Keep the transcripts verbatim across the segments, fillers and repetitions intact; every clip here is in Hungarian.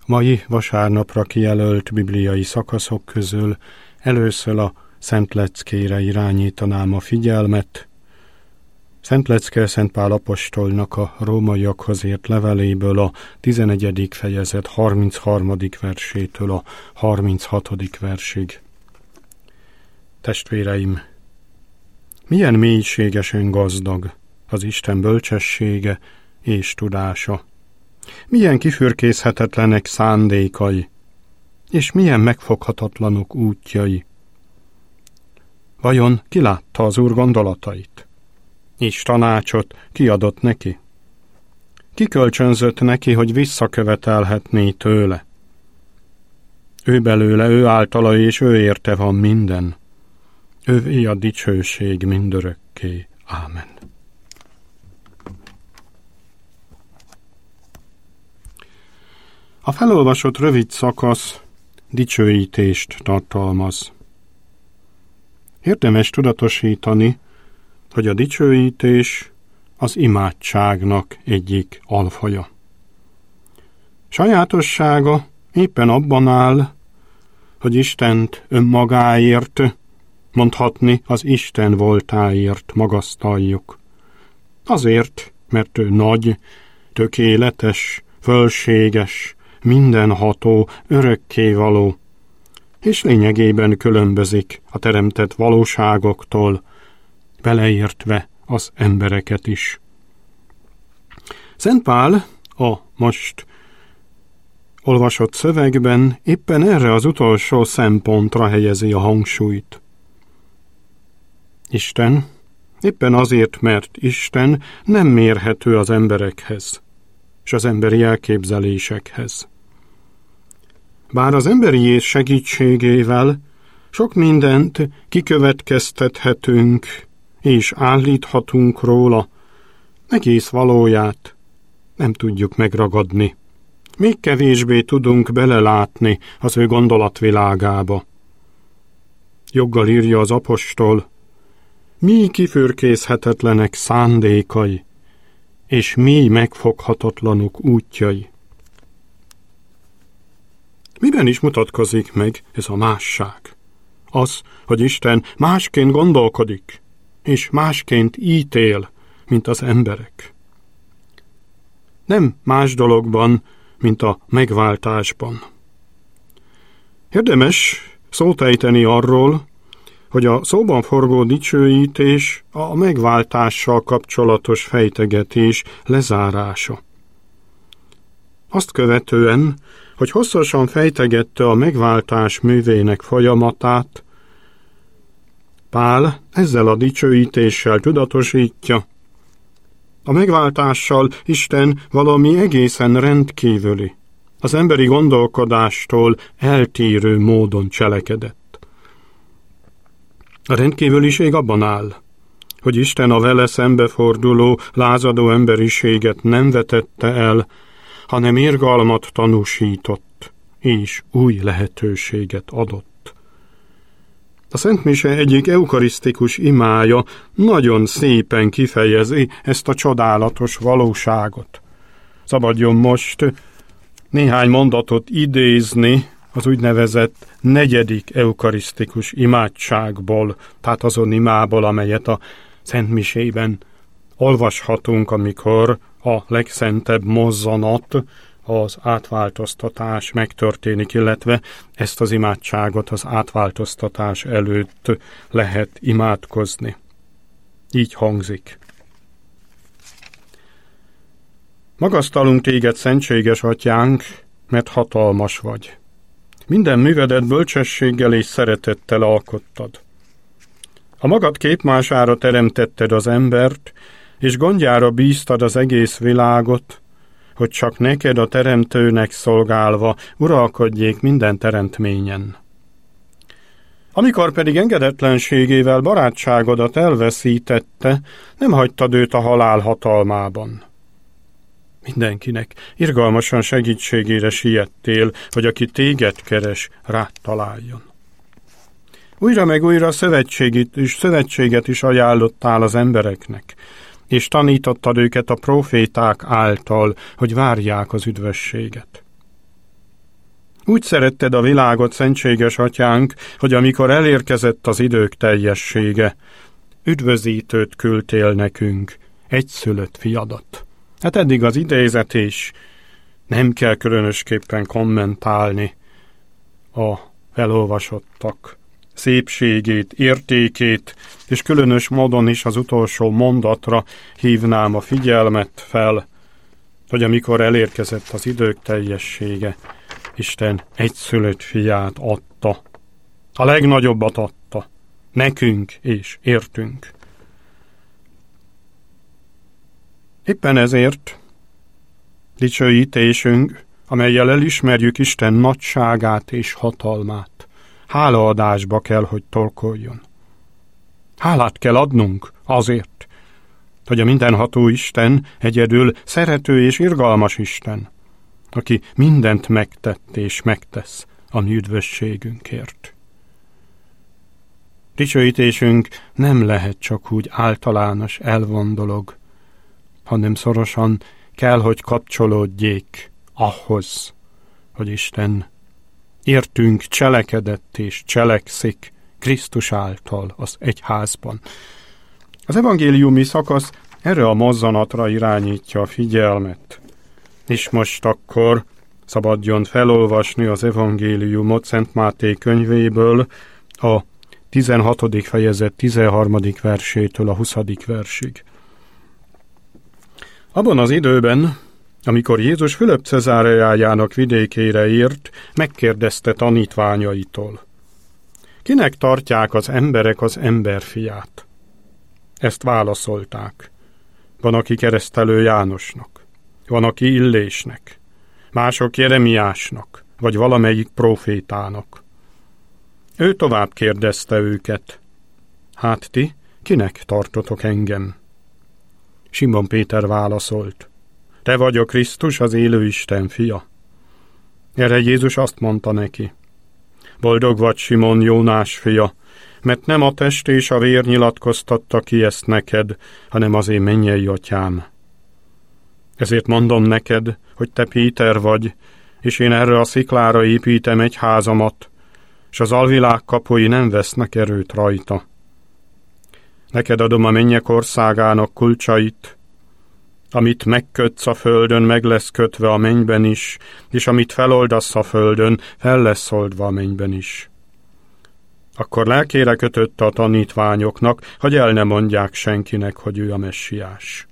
Mai vasárnapra kijelölt bibliai szakaszok közül először a Szent Leckére irányítanám a figyelmet. Szent Lecke Szent Pál apostolnak a rómaiakhoz írt leveléből a tizenegyedik fejezet harmincharmadik versétől a harminchatodik versig. Testvéreim, milyen mélységesen gazdag az Isten bölcsessége és tudása, milyen kifürkészhetetlenek szándékai, és milyen megfoghatatlanok útjai. Vajon ki látta az Úr gondolatait? És tanácsot kiadott neki? Ki kölcsönzött neki, hogy visszakövetelhetné tőle? Ő belőle, ő általa és ő érte van minden. Ővé a dicsőség mindörökké. Ámen. A felolvasott rövid szakasz dicsőítést tartalmaz. Érdemes tudatosítani, hogy a dicsőítés az imádságnak egyik alfaja. Sajátossága éppen abban áll, hogy Istent önmagáért, mondhatni az Isten voltáért magasztaljuk. Azért, mert ő nagy, tökéletes, fölséges, mindenható, örökkévaló, és lényegében különbözik a teremtett valóságoktól, beleértve az embereket is. Szent Pál a most olvasott szövegben éppen erre az utolsó szempontra helyezi a hangsúlyt. Isten, éppen azért, mert Isten nem mérhető az emberekhez, és az emberi elképzelésekhez. Bár az emberi ész segítségével sok mindent kikövetkeztethetünk és állíthatunk róla, egész valóját nem tudjuk megragadni. Még kevésbé tudunk belelátni az ő gondolatvilágába. Joggal írja az apostol, mi kifürkészhetetlenek szándékai, és mi megfoghatatlanok útjai. Miben is mutatkozik meg ez a másság? Az, hogy Isten másként gondolkodik, és másként ítél, mint az emberek. Nem más dologban, mint a megváltásban. Érdemes szót ejteni arról, hogy a szóban forgó dicsőítés a megváltással kapcsolatos fejtegetés lezárása. Azt követően, hogy hosszasan fejtegette a megváltás művének folyamatát, Pál ezzel a dicsőítéssel tudatosítja, a megváltással Isten valami egészen rendkívüli, az emberi gondolkodástól eltérő módon cselekedett. A rendkívüliség abban áll, hogy Isten a vele szembeforduló, lázadó emberiséget nem vetette el, hanem irgalmat tanúsított, és új lehetőséget adott. A Szent Mise egyik eukarisztikus imája nagyon szépen kifejezi ezt a csodálatos valóságot. Szabadjon most néhány mondatot idézni az úgynevezett negyedik eukarisztikus imádságból, tehát azon imából, amelyet a Szent Misében olvashatunk, amikor a legszentebb mozzanat, az átváltoztatás megtörténik, illetve ezt az imádságot az átváltoztatás előtt lehet imádkozni. Így hangzik. Magasztalunk téged, szentséges atyánk, mert hatalmas vagy. Minden művedet bölcsességgel és szeretettel alkottad. A magad képmására teremtetted az embert, és gondjára bíztad az egész világot, hogy csak neked a teremtőnek szolgálva uralkodjék minden teremtményen. Amikor pedig engedetlenségével barátságodat elveszítette, nem hagytad őt a halál hatalmában. Mindenkinek irgalmasan segítségére siettél, hogy aki téged keres, rád találjon. Újra meg újra szövetséget is, szövetséget is ajánlottál az embereknek, és tanítottad őket a próféták által, hogy várják az üdvösséget. Úgy szeretted a világot, szentséges atyánk, hogy amikor elérkezett az idők teljessége, üdvözítőt küldtél nekünk, egyszülött fiadat. Hát eddig az idézet is, nem kell különösképpen kommentálni a felolvasottak szépségét, értékét, és különös módon is az utolsó mondatra hívnám a figyelmet fel, hogy amikor elérkezett az idők teljessége, Isten egyszülött fiát adta. A legnagyobbat adta. Nekünk és értünk. Éppen ezért dicsőítésünk, amellyel elismerjük Isten nagyságát és hatalmát, hálaadásba kell, hogy torkoljon. Hálát kell adnunk azért, hogy a mindenható Isten egyedül szerető és irgalmas Isten, aki mindent megtett és megtesz a mi üdvösségünkért. Dicsőítésünk nem lehet csak úgy általános elvon dolog, hanem szorosan kell, hogy kapcsolódjék ahhoz, hogy Isten értünk cselekedett és cselekszik Krisztus által az egyházban. Az evangéliumi szakasz erre a mozzanatra irányítja a figyelmet. És most akkor szabadjon felolvasni az evangéliumot Szent Máté könyvéből a tizenhatodik fejezet tizenharmadik versétől a huszadik versig. Abban az időben, amikor Jézus Fülöp Cezáreájának vidékére ért, megkérdezte tanítványaitól: kinek tartják az emberek az emberfiát? Ezt válaszolták: van, aki Keresztelő Jánosnak, van, aki Illésnek, mások Jeremiásnak, vagy valamelyik prófétának. Ő tovább kérdezte őket: hát ti, kinek tartotok engem? Simon Péter válaszolt: te vagy a Krisztus, az élő Isten fia. Erre Jézus azt mondta neki: boldog vagy, Simon, Jónás fia, mert nem a test és a vér nyilatkoztatta ki ezt neked, hanem az én mennyei atyám. Ezért mondom neked, hogy te Péter vagy, és én erre a sziklára építem egy házamat, és az alvilág kapui nem vesznek erőt rajta. Neked adom a mennyek országának kulcsait, amit megkötsz a földön, meg lesz kötve a mennyben is, és amit feloldasz a földön, fel lesz oldva a mennyben is. Akkor lelkére kötötte a tanítványoknak, hogy el ne mondják senkinek, hogy ő a messiás.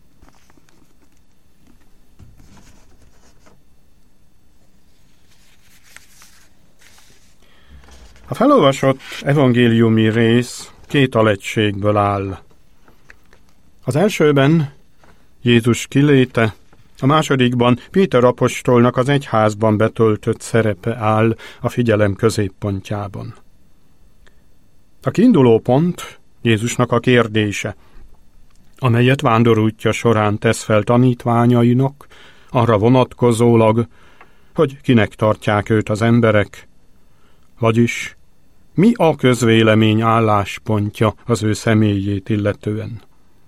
A felolvasott evangéliumi rész két alegységből áll. Az elsőben Jézus kiléte, a másodikban Péter apostolnak az egyházban betöltött szerepe áll a figyelem középpontjában. A kiinduló pont Jézusnak a kérdése, amelyet vándorútja során tesz fel tanítványainak, arra vonatkozólag, hogy kinek tartják őt az emberek, vagyis mi a közvélemény álláspontja az ő személyét illetően.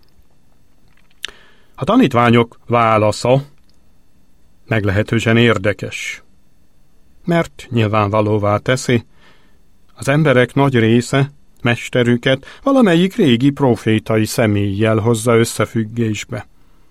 A tanítványok válasza meglehetősen érdekes, mert nyilvánvalóvá teszi, az emberek nagy része mesterüket valamelyik régi profétai személlyel hozza összefüggésbe.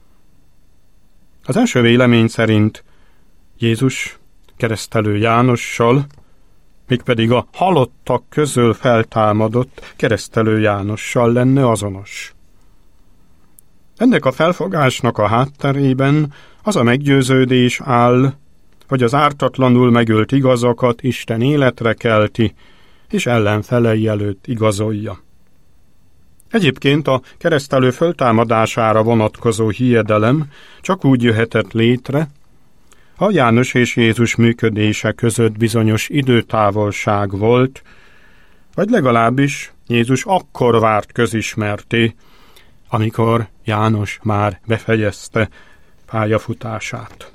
Az első vélemény szerint Jézus Keresztelő Jánossal, mégpedig a halottak közül feltámadott Keresztelő Jánossal lenne azonos. Ennek a felfogásnak a hátterében az a meggyőződés áll, hogy az ártatlanul megölt igazakat Isten életre kelti, és ellenfelei előtt igazolja. Egyébként a keresztelő föltámadására vonatkozó hiedelem csak úgy jöhetett létre, ha János és Jézus működése között bizonyos időtávolság volt, vagy legalábbis Jézus akkor várt közismerté, amikor János már befejezte pályafutását.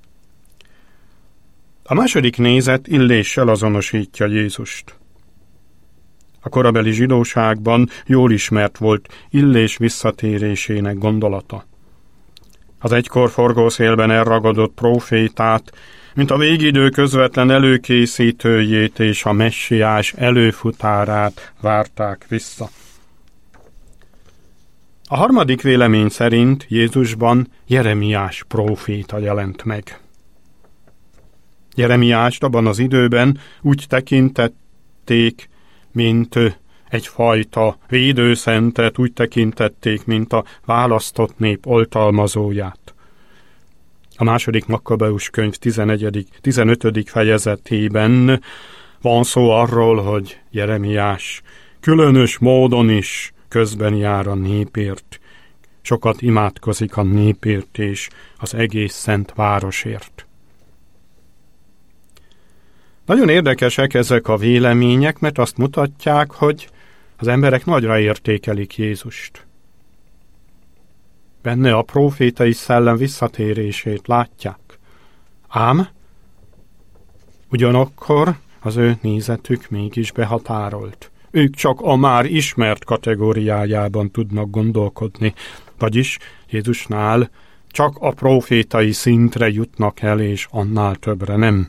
A második nézet Illéssel azonosítja Jézust. A korabeli zsidóságban jól ismert volt Illés visszatérésének gondolata. az egykor forgószélben elragadott prófétát, mint a végidő közvetlen előkészítőjét és a messiás előfutárát várták vissza. A harmadik vélemény szerint Jézusban Jeremiás próféta jelent meg. Jeremiást abban az időben úgy tekintették, mint egyfajta védőszentet, úgy tekintették, mint a választott nép oltalmazóját. A második Makkabeus könyv tizenegyedik tizenötödik fejezetében van szó arról, hogy Jeremiás különös módon is közben jár a népért, sokat imádkozik a népért és az egész szent városért. Nagyon érdekesek ezek a vélemények, mert azt mutatják, hogy az emberek nagyra értékelik Jézust. Benne a prófétai szellem visszatérését látják. Ám ugyanakkor az ő nézetük mégis behatárolt. Ők csak a már ismert kategóriájában tudnak gondolkodni, vagyis Jézusnál csak a prófétai szintre jutnak el, és annál többre nem.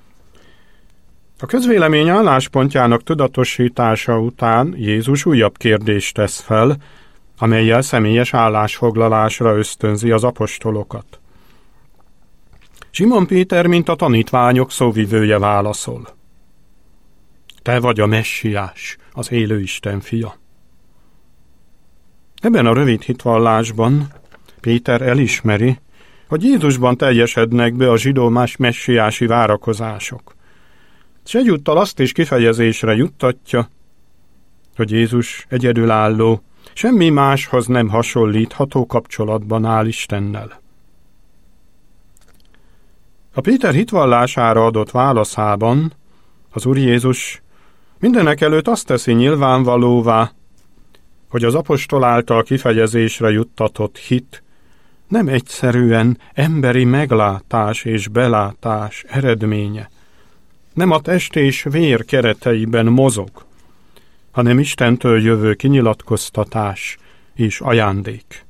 A közvélemény álláspontjának tudatosítása után Jézus újabb kérdést tesz fel, amellyel személyes állásfoglalásra ösztönzi az apostolokat. Simon Péter, mint a tanítványok szóvivője válaszol. Te vagy a messiás, az élő Isten fia. Ebben a rövid hitvallásban Péter elismeri, hogy Jézusban teljesednek be a zsidó más messiási várakozások, és egyúttal azt is kifejezésre juttatja, hogy Jézus egyedülálló, semmi máshoz nem hasonlítható kapcsolatban áll Istennel. A Péter hitvallására adott válaszában az Úr Jézus mindenek előtt azt teszi nyilvánvalóvá, hogy az apostol által kifejezésre juttatott hit nem egyszerűen emberi meglátás és belátás eredménye, nem a test és vér kereteiben mozog, hanem Istentől jövő kinyilatkoztatás és ajándék.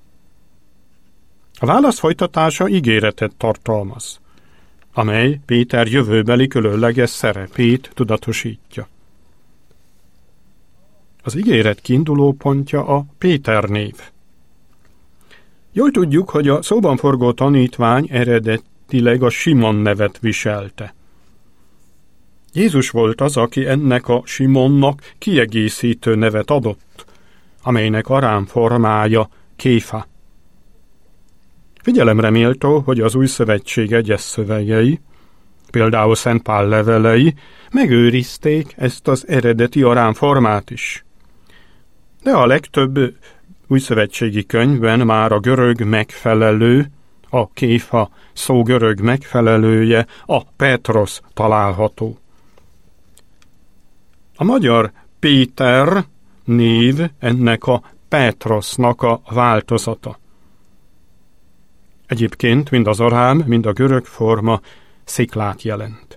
A válasz folytatása ígéretet tartalmaz, amely Péter jövőbeli különleges szerepét tudatosítja. Az ígéret kiinduló pontja a Péter név. Jól tudjuk, hogy a szóban forgó tanítvány eredetileg a Simon nevet viselte. Jézus volt az, aki ennek a Simonnak kiegészítő nevet adott, amelynek arám formája Kéfa. Figyelemre méltó, hogy az Új Szövetség egyes szövegei, például Szent Pál levelei megőrizték ezt az eredeti arám formát is. De a legtöbb újszövetségi könyvben már a görög megfelelő, a Kéfa szó görög megfelelője, a Petros található. A magyar Péter név ennek a Petrosnak a változata. Egyébként mind az arám, mind a görög forma sziklát jelent.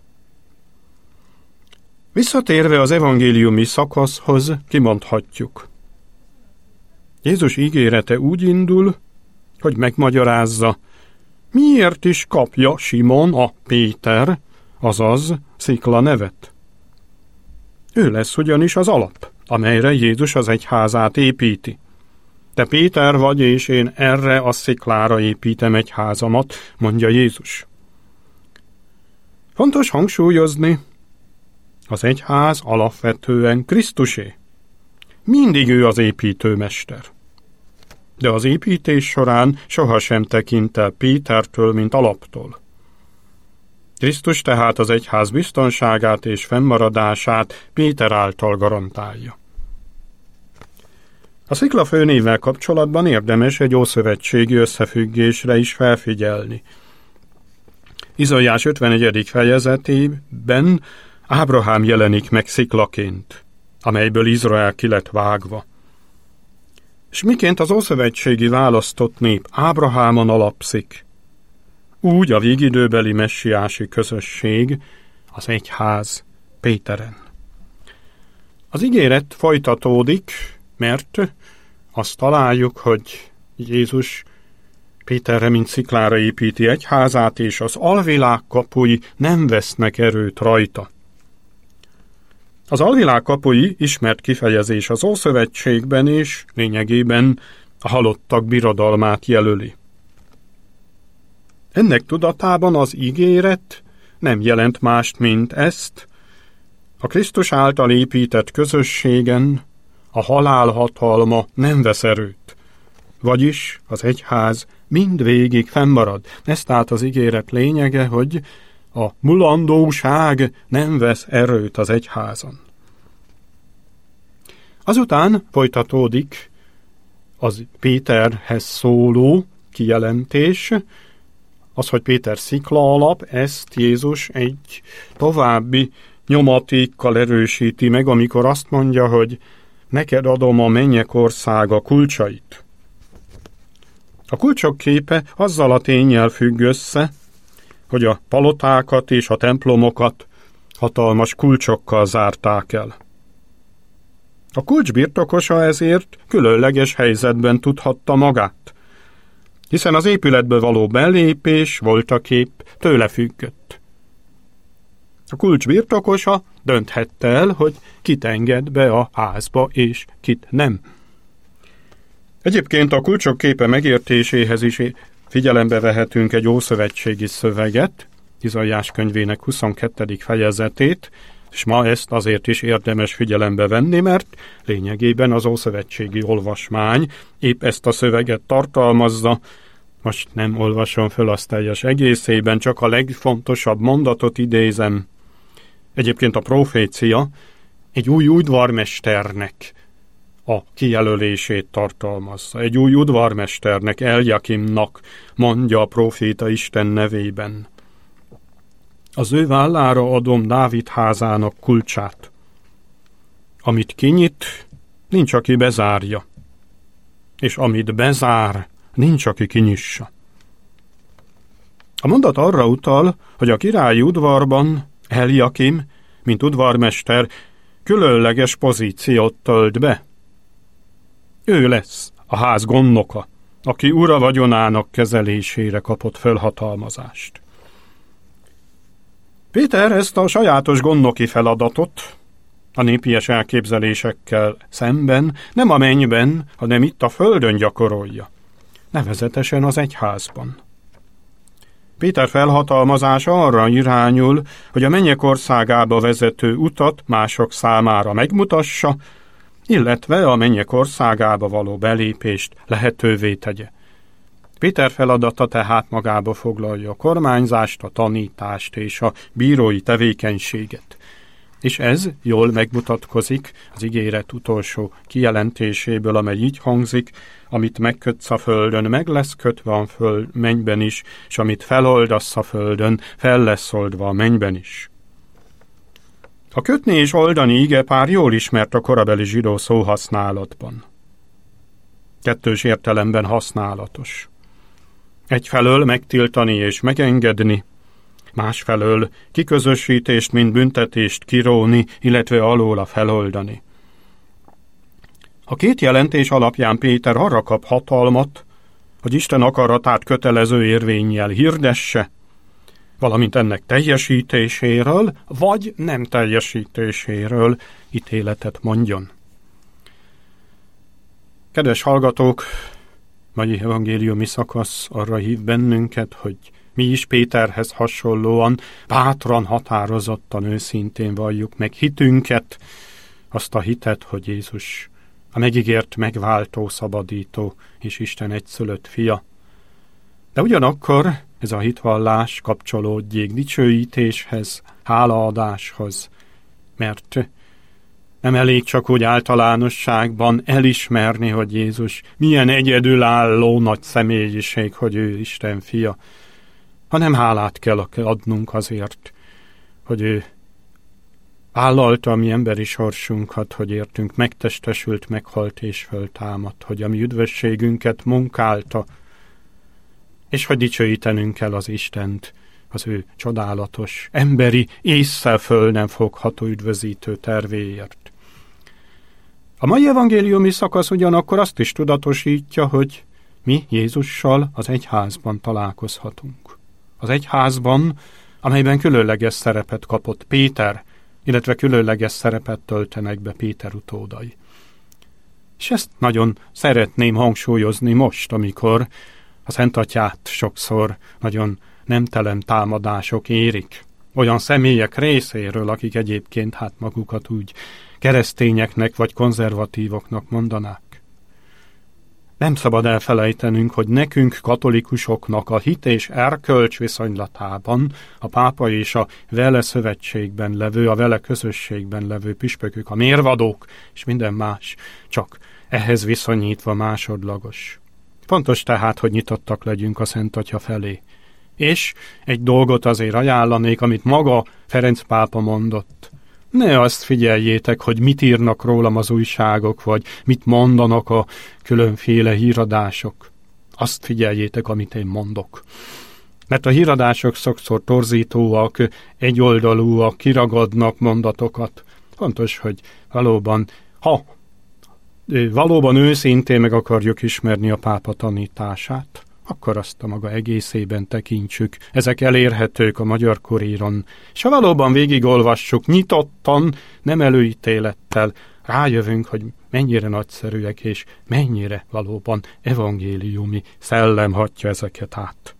Visszatérve az evangéliumi szakaszhoz kimondhatjuk. Jézus ígérete úgy indul, hogy megmagyarázza, miért is kapja Simon a Péter, azaz szikla nevet. Ő lesz ugyanis az alap, amelyre Jézus az egyházát építi. Te Péter vagy, és én erre a sziklára építem egyházamat, mondja Jézus. Fontos hangsúlyozni, az egyház alapvetően Krisztusé. Mindig ő az építőmester. De az építés során sohasem tekint el Pétertől, mint alaptól. Krisztus tehát az egyház biztonságát és fennmaradását Péter által garantálja. A szikla főnévvel kapcsolatban érdemes egy ószövetségi összefüggésre is felfigyelni. Izaiás ötvenegyedik fejezetében Ábrahám jelenik meg sziklaként, amelyből Izrael ki lett vágva. És miként az ószövetségi választott nép Ábrahámon alapszik, úgy a végidőbeli messiási közösség, az egyház Péteren. Az ígéret folytatódik, mert azt találjuk, hogy Jézus Péterre, mint sziklára építi egyházát, és az alvilág kapui nem vesznek erőt rajta. Az alvilág kapui ismert kifejezés az Ószövetségben, és lényegében a halottak birodalmát jelöli. Ennek tudatában az ígéret nem jelent mást, mint ezt: a Krisztus által épített közösségen a halál hatalma nem vesz erőt, vagyis az egyház mindvégig fennmarad. Ez tehát az ígéret lényege, hogy a mulandóság nem vesz erőt az egyházon. Azután folytatódik az Péterhez szóló kijelentés, az, hogy Péter szikla alap, ezt Jézus egy további nyomatékkal erősíti meg, amikor azt mondja, hogy neked adom a mennyek országa kulcsait. A kulcsok képe azzal a ténnyel függ össze, hogy a palotákat és a templomokat hatalmas kulcsokkal zárták el. A kulcs birtokosa ezért különleges helyzetben tudhatta magát, hiszen az épületbe való belépés voltaképp tőle függött. A kulcs birtokosa dönthette el, hogy kit enged be a házba, és kit nem. Egyébként a kulcsok képe megértéséhez is figyelembe vehetünk egy ószövetségi szöveget, Izaiás könyvének huszonkettedik fejezetét, és ma ezt azért is érdemes figyelembe venni, mert lényegében az ószövetségi olvasmány épp ezt a szöveget tartalmazza. Most nem olvasom föl azt teljes egészében, csak a legfontosabb mondatot idézem. Egyébként a profécia egy új udvarmesternek a kijelölését tartalmazza. Egy új udvarmesternek, Eljakimnak mondja a próféta Isten nevében: az ő vállára adom Dávid házának kulcsát. Amit kinyit, nincs, aki bezárja, és amit bezár, nincs, aki kinyissa. A mondat arra utal, hogy a királyi udvarban Eljakim, mint udvarmester, különleges pozíciót tölt be. Ő lesz a ház gondnoka, aki ura vagyonának kezelésére kapott felhatalmazást. Péter ezt a sajátos gondnoki feladatot a népies elképzelésekkel szemben nem a mennyben, hanem itt a földön gyakorolja, nevezetesen az egyházban. Péter felhatalmazása arra irányul, hogy a mennyek országába vezető utat mások számára megmutassa, illetve a mennyek országába való belépést lehetővé tegye. Péter feladata tehát magába foglalja a kormányzást, a tanítást és a bírói tevékenységet. És ez jól megmutatkozik az ígéret utolsó kijelentéséből, amely így hangzik: amit megkötsz a földön, meg lesz kötve a föld mennyben is, és amit feloldasz a földön, fel lesz oldva a mennyben is. A kötni és oldani igepár jól ismert a korabeli zsidó szóhasználatban. Kettős értelemben használatos. Egyfelől megtiltani és megengedni, másfelől kiközösítést, mint büntetést kiróni, illetve alóla feloldani. A két jelentés alapján Péter arra kap hatalmat, hogy Isten akaratát kötelező érvénnyel hirdesse, valamint ennek teljesítéséről, vagy nem teljesítéséről ítéletet mondjon. Kedves hallgatók, mai evangéliumi szakasz arra hív bennünket, hogy mi is Péterhez hasonlóan bátran, határozottan, őszintén valljuk meg hitünket, azt a hitet, hogy Jézus a megígért megváltó, szabadító és Isten egyszülött fia. De ugyanakkor ez a hitvallás kapcsolódjék dicsőítéshez, hálaadáshoz, mert nem elég csak úgy általánosságban elismerni, hogy Jézus milyen egyedülálló nagy személyiség, hogy ő Isten fia, hanem hálát kell adnunk azért, hogy ő vállalta a mi emberi sorsunkat, hogy értünk megtestesült, meghalt és föltámadt, hogy a mi üdvösségünket munkálta, és hogy dicsőítenünk kell az Istent, az ő csodálatos, emberi, ésszel föl nem fogható üdvözítő tervéért. A mai evangéliumi szakasz ugyanakkor azt is tudatosítja, hogy mi Jézussal az egyházban találkozhatunk. Az egyházban, amelyben különleges szerepet kapott Péter, illetve különleges szerepet töltenek be Péter utódai. És ezt nagyon szeretném hangsúlyozni most, amikor a Szent Atyát sokszor nagyon nemtelen támadások érik. Olyan személyek részéről, akik egyébként hát magukat úgy keresztényeknek vagy konzervatívoknak mondanák. Nem szabad elfelejtenünk, hogy nekünk katolikusoknak a hit és erkölcs viszonylatában a pápa és a vele szövetségben levő, a vele közösségben levő püspökök, a mérvadók és minden más csak ehhez viszonyítva másodlagos. Fontos tehát, hogy nyitottak legyünk a Szent Atya felé. És egy dolgot azért ajánlanék, amit maga Ferenc pápa mondott. Ne azt figyeljétek, hogy mit írnak rólam az újságok, vagy mit mondanak a különféle híradások. Azt figyeljétek, amit én mondok. Mert a híradások sokszor torzítóak, egyoldalúak, kiragadnak mondatokat. Fontos, hogy valóban, ha valóban őszintén meg akarjuk ismerni a pápa tanítását, akkor azt a maga egészében tekintsük. Ezek elérhetők a Magyar Kuríron. És ha valóban végigolvassuk nyitottan, nem előítélettel, rájövünk, hogy mennyire nagyszerűek, és mennyire valóban evangéliumi szellem hatja ezeket át.